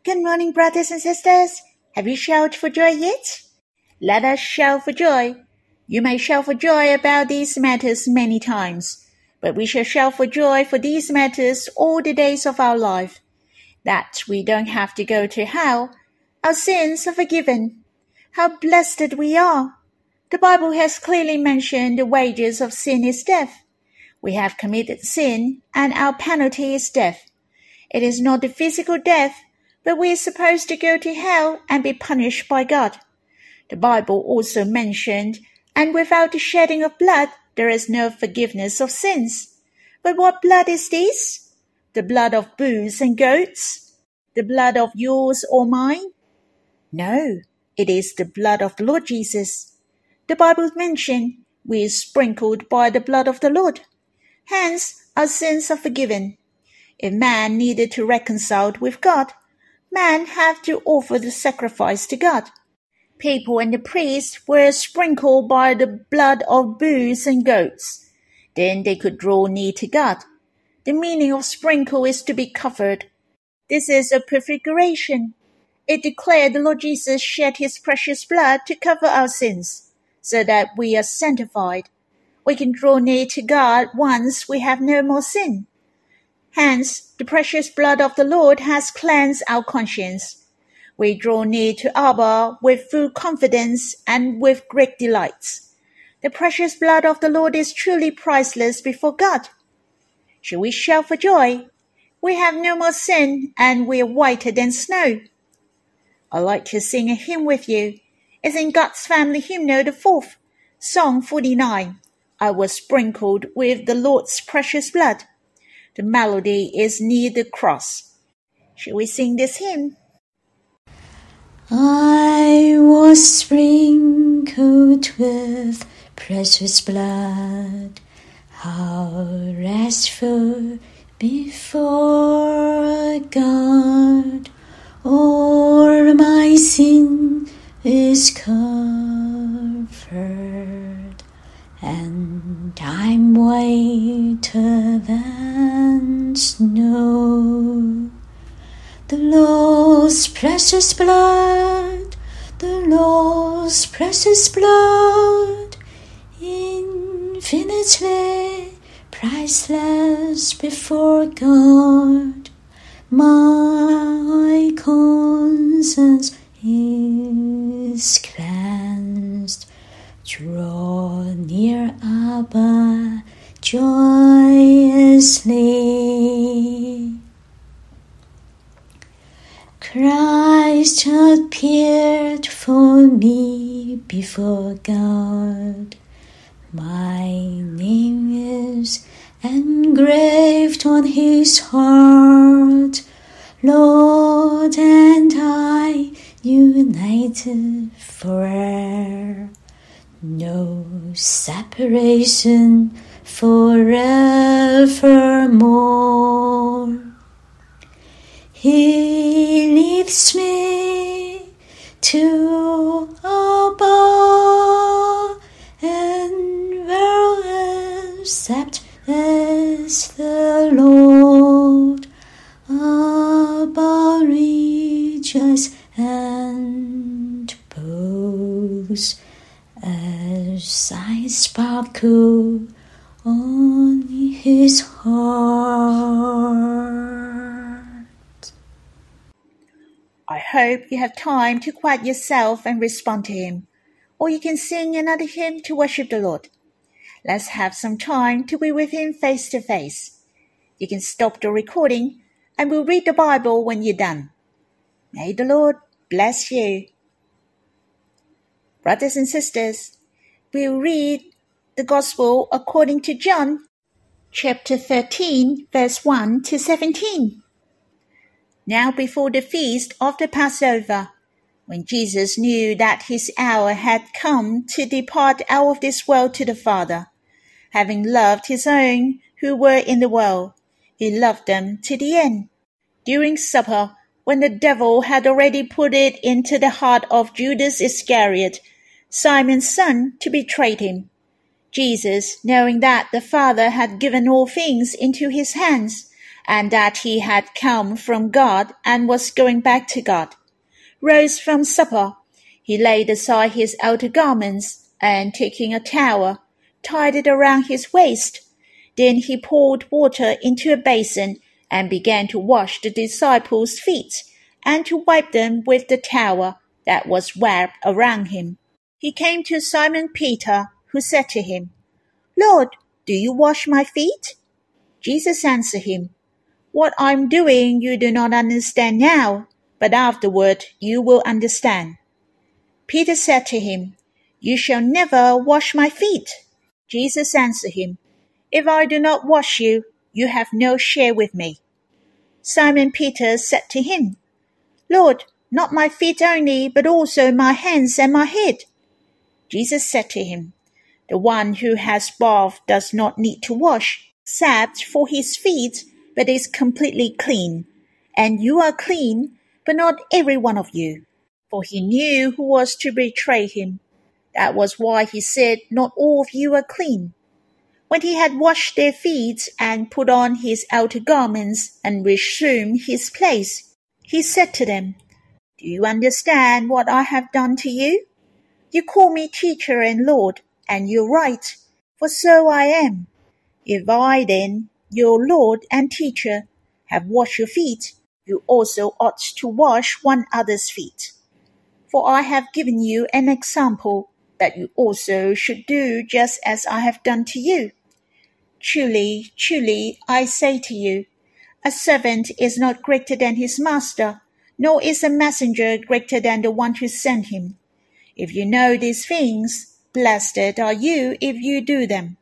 Good morning, brothers and sisters. Have you shouted for joy yet? Let us shout for joy. You may shout for joy about these matters many times, but we shall shout for joy for these matters all the days of our life, that we don't have to go to hell. Our sins are forgiven. How blessed we are! The Bible has clearly mentioned the wages of sin is death. We have committed sin, and our penalty is death. It is not the physical death, but we are supposed to go to hell and be punished by God. The Bible also mentioned, and without the shedding of blood, there is no forgiveness of sins. But what blood is this? The blood of bulls and goats? The blood of yours or mine? No, it is the blood of the Lord Jesus. The Bible mentioned we are sprinkled by the blood of the Lord. Hence, our sins are forgiven. If man needed to reconcile with God, man had to offer the sacrifice to God. People and the priests were sprinkled by the blood of bulls and goats. Then they could draw near to God. The meaning of sprinkle is to be covered. This is a prefiguration. It declared the Lord Jesus shed his precious blood to cover our sins, so that we are sanctified. We can draw near to God once we have no more sin. Hence, the precious blood of the Lord has cleansed our conscience. We draw near to Abba with full confidence and with great delights. The precious blood of the Lord is truly priceless before God. Shall we shout for joy? We have no more sin, and we are whiter than snow. I'd like to sing a hymn with you. It's in God's Family Hymnal, the 4th, Song 49. I was sprinkled with the Lord's precious blood. The melody is near the cross. Shall we sing this hymn? I was sprinkled with precious blood, how restful before God. All my sin is covered, and I'm whiter than snow. The Lord's precious blood, the Lord's precious blood, infinitely priceless before God. My conscience is cleansed. Draw near Abba joyously. Christ appeared for me before God. My name is engraved on his heart. Lord and I united forever. No separation forevermore. He leads me to Abba, and will accept as the Lord. Abba, rejoice and boast as I sparkle on his heart. I hope you have time to quiet yourself and respond to him, or you can sing another hymn to worship the Lord. Let's have some time to be with him face to face. You can stop the recording and we'll read the Bible when you're done. May the Lord bless you. Brothers and sisters, we'll read the Gospel according to John, chapter 13, verse 1 to 17. Now before the feast of the Passover, when Jesus knew that his hour had come to depart out of this world to the Father, having loved his own who were in the world, he loved them to the end. During supper, when the devil had already put it into the heart of Judas Iscariot, Simon's son, to betray him, Jesus, knowing that the Father had given all things into his hands, and that he had come from God and was going back to God, rose from supper. He laid aside his outer garments, and taking a towel, tied it around his waist. Then he poured water into a basin and began to wash the disciples' feet and to wipe them with the towel that was wrapped around him. He came to Simon Peter, who said to him, "Lord, do you wash my feet?" Jesus answered him, "What I'm doing you do not understand now, but afterward you will understand." Peter said to him, "You shall never wash my feet." Jesus answered him, "If I do not wash you, you have no share with me." Simon Peter said to him, "Lord, not my feet only, but also my hands and my head." Jesus said to him, "The one who has bathed does not need to wash, except for his feet, but is completely clean. And you are clean, but not every one of you." For he knew who was to betray him. That was why he said, "Not all of you are clean." When he had washed their feet and put on his outer garments and resumed his place, he said to them, "Do you understand what I have done to you? You call me teacher and Lord, and you're right, for so I am. If I then, your Lord and teacher, have washed your feet, you also ought to wash one another's feet. For I have given you an example, that you also should do just as I have done to you. Truly, truly, I say to you, a servant is not greater than his master, nor is a messenger greater than the one who sent him. If you know these things, blessed are you if you do them."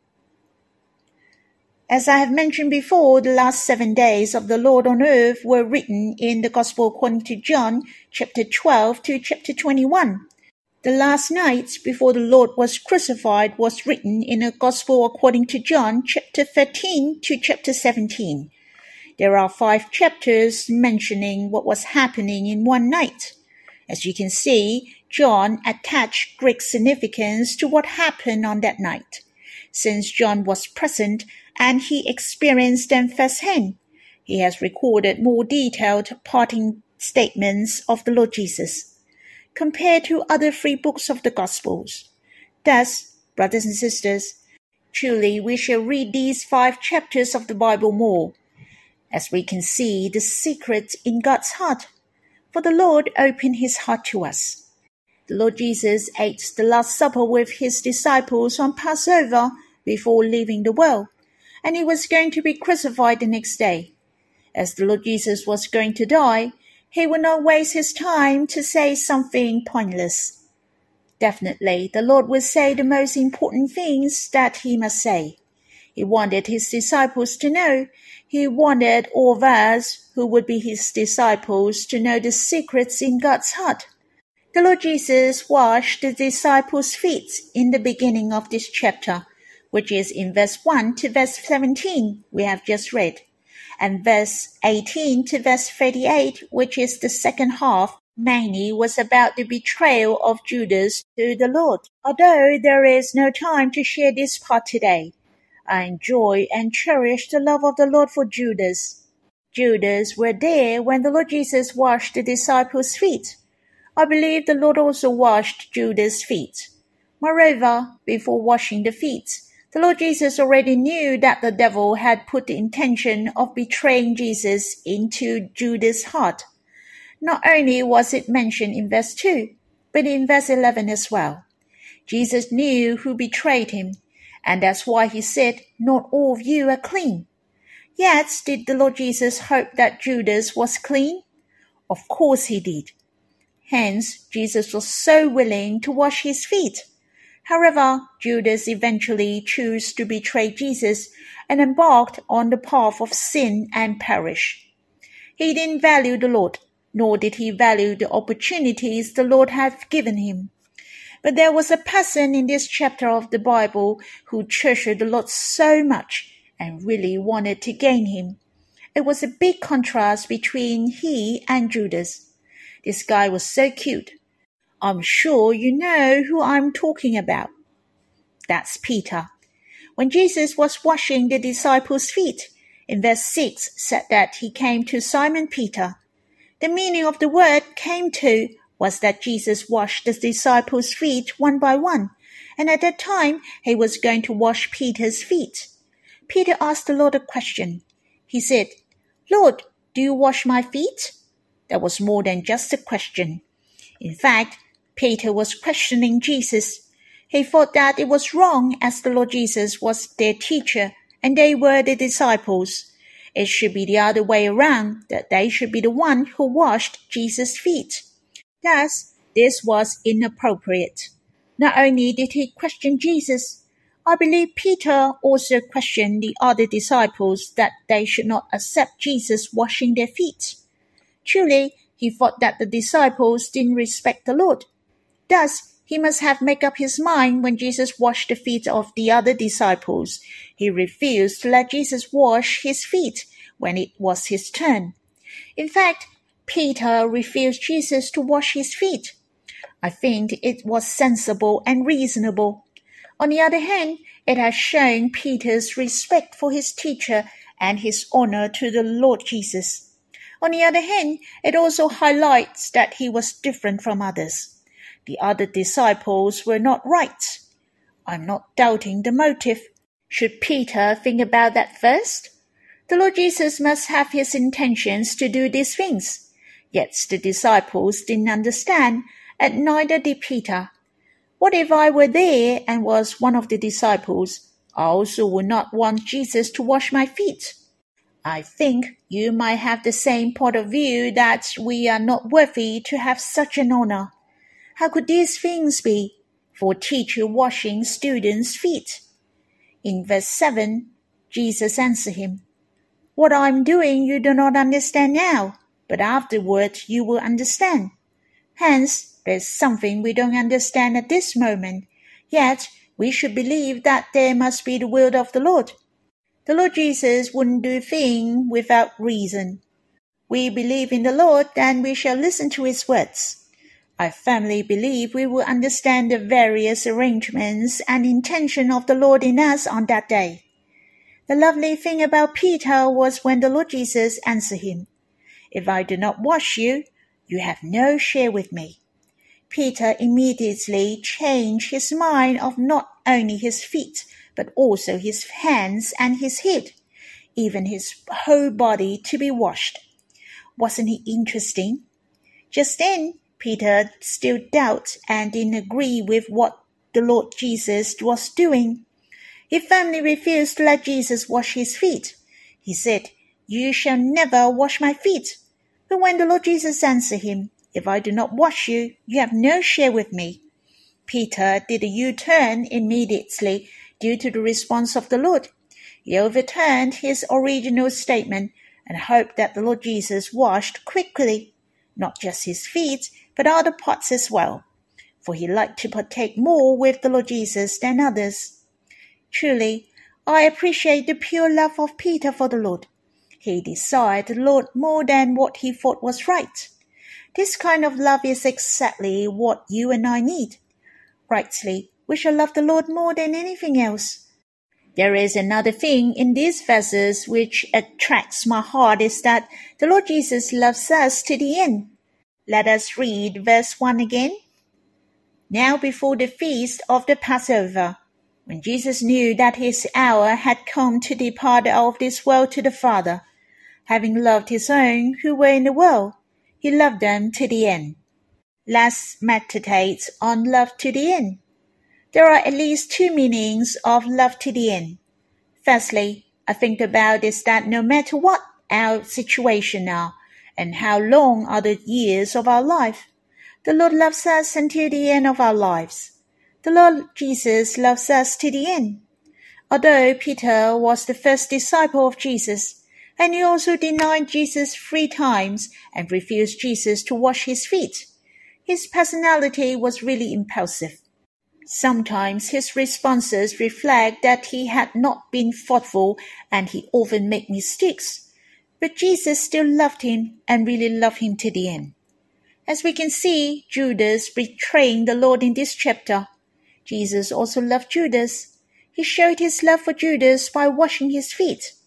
As I have mentioned before, the last 7 days of the Lord on earth were written in the Gospel according to John, chapter 12 to chapter 21. The last night before the Lord was crucified was written in the Gospel according to John, chapter 13 to chapter 17. There are 5 chapters mentioning what was happening in one night. As you can see, John attached great significance to what happened on that night, since John was present and he experienced them firsthand. He has recorded more detailed parting statements of the Lord Jesus, compared to other 3 books of the Gospels. Thus, brothers and sisters, truly we shall read these 5 chapters of the Bible more, as we can see the secret in God's heart, for the Lord opened his heart to us. The Lord Jesus ate the Last Supper with his disciples on Passover before leaving the world, and he was going to be crucified the next day. As the Lord Jesus was going to die, he would not waste his time to say something pointless. Definitely, the Lord would say the most important things that he must say. He wanted his disciples to know. He wanted all of us who would be his disciples to know the secrets in God's heart. The Lord Jesus washed the disciples' feet in the beginning of this chapter, which is in verse 1 to verse 17 we have just read, and verse 18 to verse 38, which is the second half, mainly was about the betrayal of Judas to the Lord. Although there is no time to share this part today, I enjoy and cherish the love of the Lord for Judas. Judas were there when the Lord Jesus washed the disciples' feet. I believe the Lord also washed Judas' feet. Moreover, before washing the feet, the Lord Jesus already knew that the devil had put the intention of betraying Jesus into Judas' heart. Not only was it mentioned in verse 2, but in verse 11 as well. Jesus knew who betrayed him, and that's why he said, "Not all of you are clean." Yet, did the Lord Jesus hope that Judas was clean? Of course he did. Hence, Jesus was so willing to wash his feet. However, Judas eventually chose to betray Jesus and embarked on the path of sin and perish. He didn't value the Lord, nor did he value the opportunities the Lord had given him. But there was a person in this chapter of the Bible who treasured the Lord so much and really wanted to gain him. It was a big contrast between he and Judas. This guy was so cute. I'm sure you know who I'm talking about. That's Peter. When Jesus was washing the disciples' feet, In verse 6 said that he came to Simon Peter. The meaning of the word came to was that Jesus washed the disciples' feet one by one, and at that time he was going to wash Peter's feet. Peter asked the Lord a question. He said, "Lord, do you wash my feet?" That was more than just a question. In fact, Peter was questioning Jesus. He thought that it was wrong as the Lord Jesus was their teacher and they were the disciples. It should be the other way around, that they should be the one who washed Jesus' feet. Thus, this was inappropriate. Not only did he question Jesus, I believe Peter also questioned the other disciples that they should not accept Jesus washing their feet. Truly, he thought that the disciples didn't respect the Lord. Thus, he must have made up his mind when Jesus washed the feet of the other disciples. He refused to let Jesus wash his feet when it was his turn. In fact, Peter refused Jesus to wash his feet. I think it was sensible and reasonable. On the other hand, it has shown Peter's respect for his teacher and his honor to the Lord Jesus. On the other hand, it also highlights that he was different from others. The other disciples were not right. I'm not doubting the motive. Should Peter think about that first? The Lord Jesus must have his intentions to do these things. Yet the disciples didn't understand, and neither did Peter. What if I were there and was one of the disciples? I also would not want Jesus to wash my feet. I think you might have the same point of view that we are not worthy to have such an honor. How could these things be? For a teacher washing students' feet. In verse 7, Jesus answered him, "What I am doing you do not understand now, but afterward you will understand." Hence, there's something we don't understand at this moment, yet we should believe that there must be the will of the Lord. The Lord Jesus wouldn't do a thing without reason. We believe in the Lord, then we shall listen to his words. I firmly believe we will understand the various arrangements and intention of the Lord in us on that day. The lovely thing about Peter was when the Lord Jesus answered him, "If I do not wash you, you have no share with me." Peter immediately changed his mind of not only his feet, but also his hands and his head, even his whole body to be washed. Wasn't it interesting? Just then, Peter still doubted and didn't agree with what the Lord Jesus was doing. He firmly refused to let Jesus wash his feet. He said, "You shall never wash my feet." But when the Lord Jesus answered him, "If I do not wash you, you have no share with me," Peter did a U-turn immediately due to the response of the Lord. He overturned his original statement and hoped that the Lord Jesus washed quickly, not just his feet, but other parts as well, for he liked to partake more with the Lord Jesus than others. Truly, I appreciate the pure love of Peter for the Lord. He desired the Lord more than what he thought was right. This kind of love is exactly what you and I need. Rightly, we shall love the Lord more than anything else. There is another thing in these verses which attracts my heart is that the Lord Jesus loves us to the end. Let us read verse 1 again. Now before the feast of the Passover, when Jesus knew that his hour had come to depart out of this world to the Father, having loved his own who were in the world, he loved them to the end. Let's meditate on love to the end. There are at least two meanings of love to the end. Firstly, I think about is that no matter what our situation are, and how long are the years of our life, the Lord loves us until the end of our lives. The Lord Jesus loves us to the end. Although Peter was the first disciple of Jesus, and he also denied Jesus 3 times and refused Jesus to wash his feet, his personality was really impulsive. Sometimes his responses reflect that he had not been thoughtful and he often made mistakes. But Jesus still loved him and really loved him to the end. As we can see, Judas betraying the Lord in this chapter. Jesus also loved Judas. He showed his love for Judas by washing his feet.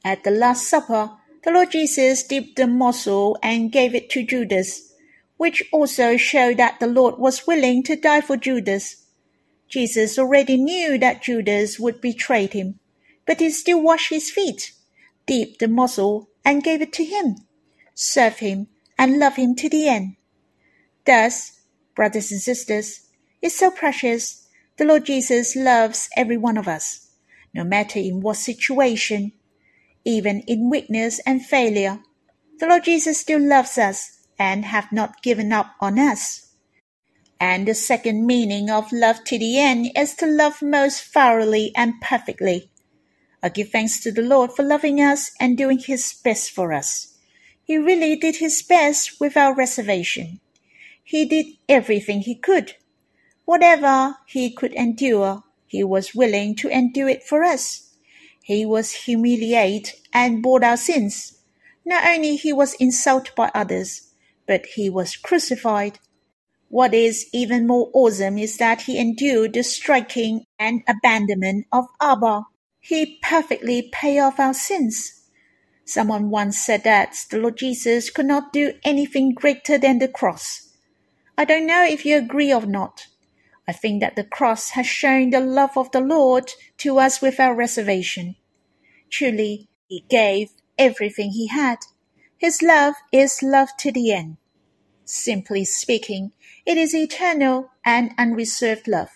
At the Last Supper, the Lord Jesus dipped the morsel and gave it to Judas, which also showed that the Lord was willing to die for Judas. Jesus already knew that Judas would betray him, but he still washed his feet, dipped the morsel and gave it to him, served him, and loved him to the end. Thus, brothers and sisters, it's so precious. The Lord Jesus loves every one of us, no matter in what situation, even in weakness and failure. The Lord Jesus still loves us and have not given up on us. And the second meaning of love to the end is to love most thoroughly and perfectly. I give thanks to the Lord for loving us and doing His best for us. He really did His best without reservation. He did everything He could. Whatever He could endure, He was willing to endure it for us. He was humiliated and bore our sins. Not only He was insulted by others, but He was crucified. What is even more awesome is that He endured the striking and abandonment of Abba. He perfectly paid off our sins. Someone once said that the Lord Jesus could not do anything greater than the cross. I don't know if you agree or not. I think that the cross has shown the love of the Lord to us without reservation. Truly, He gave everything He had. His love is love to the end. Simply speaking, it is eternal and unreserved love.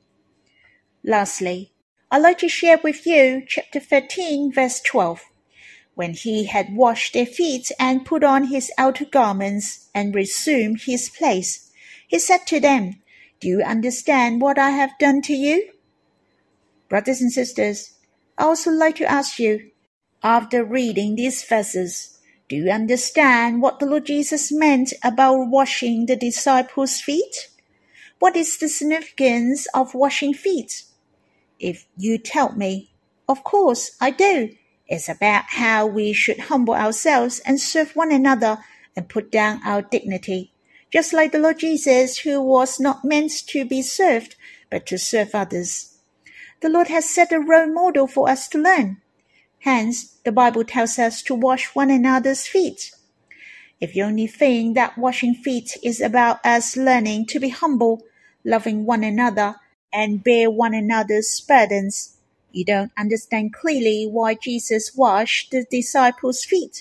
Lastly, I'd like to share with you chapter 13, verse 12. When He had washed their feet and put on His outer garments and resumed His place, He said to them, "Do you understand what I have done to you?" Brothers and sisters, I also like to ask you, after reading these verses, do you understand what the Lord Jesus meant about washing the disciples' feet? What is the significance of washing feet? If you tell me, of course I do. It's about how we should humble ourselves and serve one another and put down our dignity, just like the Lord Jesus, who was not meant to be served, but to serve others. The Lord has set a role model for us to learn. Hence, the Bible tells us to wash one another's feet. If you only think that washing feet is about us learning to be humble, loving one another, and bear one another's burdens, you don't understand clearly why Jesus washed the disciples' feet.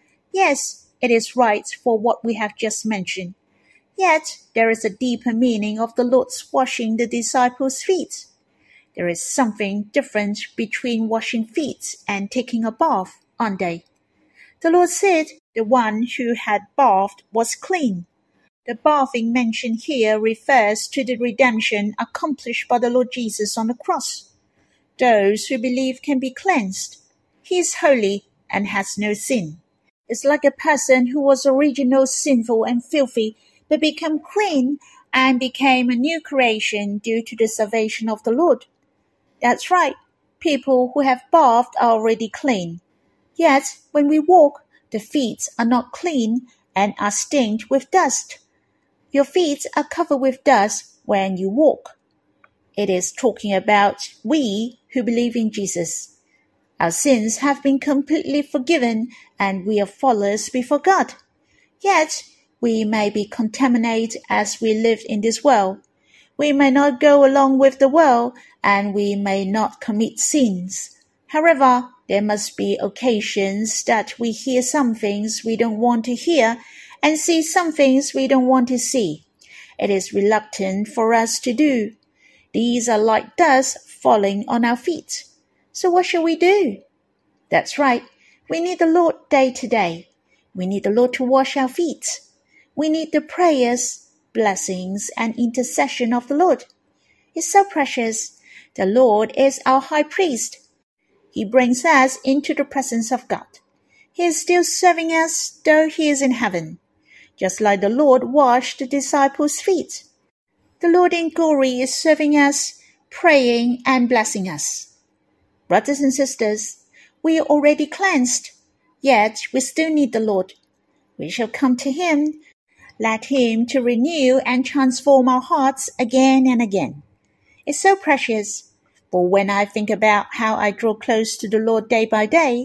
Yes, it is right for what we have just mentioned. Yet, there is a deeper meaning of the Lord's washing the disciples' feet. There is something different between washing feet and taking a bath, aren't they? The Lord said the one who had bathed was clean. The bathing mentioned here refers to the redemption accomplished by the Lord Jesus on the cross. Those who believe can be cleansed. He is holy and has no sin. It's like a person who was originally sinful and filthy but became clean and became a new creation due to the salvation of the Lord. That's right, people who have bathed are already clean. Yet, when we walk, the feet are not clean and are stained with dust. Your feet are covered with dust when you walk. It is talking about we who believe in Jesus. Our sins have been completely forgiven and we are flawless before God. Yet, we may be contaminated as we live in this world. We may not go along with the world and we may not commit sins. However, there must be occasions that we hear some things we don't want to hear and see some things we don't want to see. It is reluctant for us to do. These are like dust falling on our feet. So what shall we do? That's right. We need the Lord day to day. We need the Lord to wash our feet. We need the prayers, blessings, and intercession of the Lord. It's so precious. The Lord is our high priest. He brings us into the presence of God. He is still serving us though He is in heaven, just like the Lord washed the disciples' feet. The Lord in glory is serving us, praying and blessing us. Brothers and sisters, we are already cleansed, yet we still need the Lord. We shall come to Him. Let Him to renew and transform our hearts again and again. It's so precious. But when I think about how I draw close to the Lord day by day,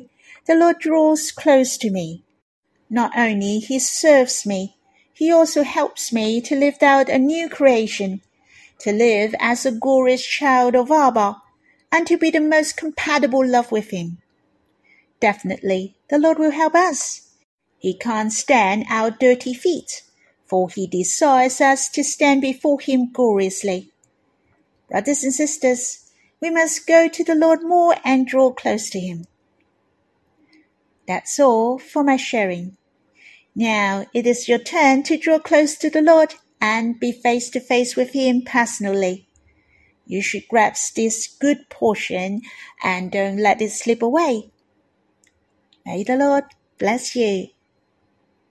the Lord draws close to me. Not only He serves me, He also helps me to live out a new creation, to live as a glorious child of Abba, and to be the most compatible love with Him. Definitely, the Lord will help us. He can't stand our dirty feet, for He desires us to stand before Him gloriously. Brothers and sisters, we must go to the Lord more and draw close to Him. That's all for my sharing. Now it is your turn to draw close to the Lord and be face to face with Him personally. You should grasp this good portion and don't let it slip away. May the Lord bless you.